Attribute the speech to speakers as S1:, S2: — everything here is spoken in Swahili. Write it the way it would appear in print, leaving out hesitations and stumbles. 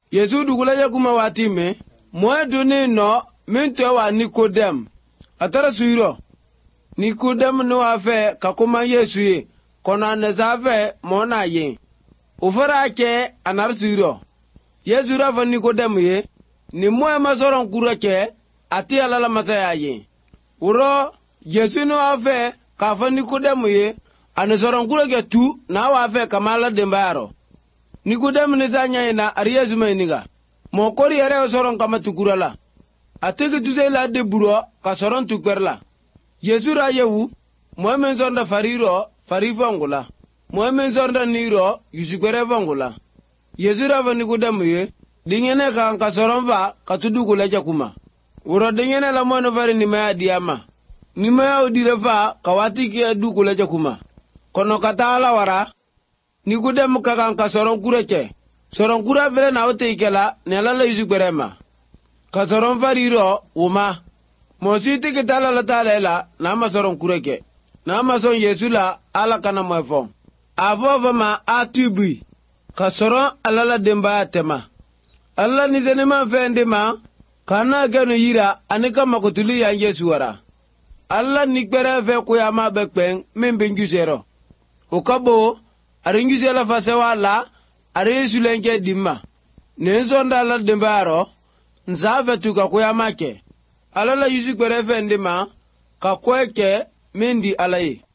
S1: Yesu dugulaja kuma watime mwedu no minto wa Nikodem atara suiro Nikodem no afe kakuma Yesu ye kona nezafe mona ye ufara ke anar suiro Yesu rafa Nikodem ye ni mwe masoron kurake ati alala masaya ye uro Yesu no afe kafa Nikodem ye anasoron kurake tu na wafe kamala dembaro Nikodem nizanya ina ari Yesu mainiga mokori yare soron kama tukurala ateke tuzela de buro ka soron tukerla Yesu ra yewu moemen zonda farifo ngula moemen zonda niro yusukere vangula Yesu ra va Nikodem ye dingene ka soron va ka tudugula jakuma uro dingene la mono fari ni maya diama ni maya odire va kawati ki dugula jakuma kono katala wara Nikodem ka soron kureke soron kura vele na ote ikela nelala yusukberema ka soron fariro uma mositi kitala la talela na ma soron kureke na ma son Yesu la ala kana mwefon avova ma atubi ka soron alala demba tema alla nizenema vendema kana gano yira anika makotuli ya Yesu wara alla nikbere ve kuyama bekpen membe njusero ukabo arinjuse la fasewa la are Yesu lenke dimma nenzonda la dembaro nzave tuka kuyama ke alala Yesu kwere vendema ka kweke mendi alaye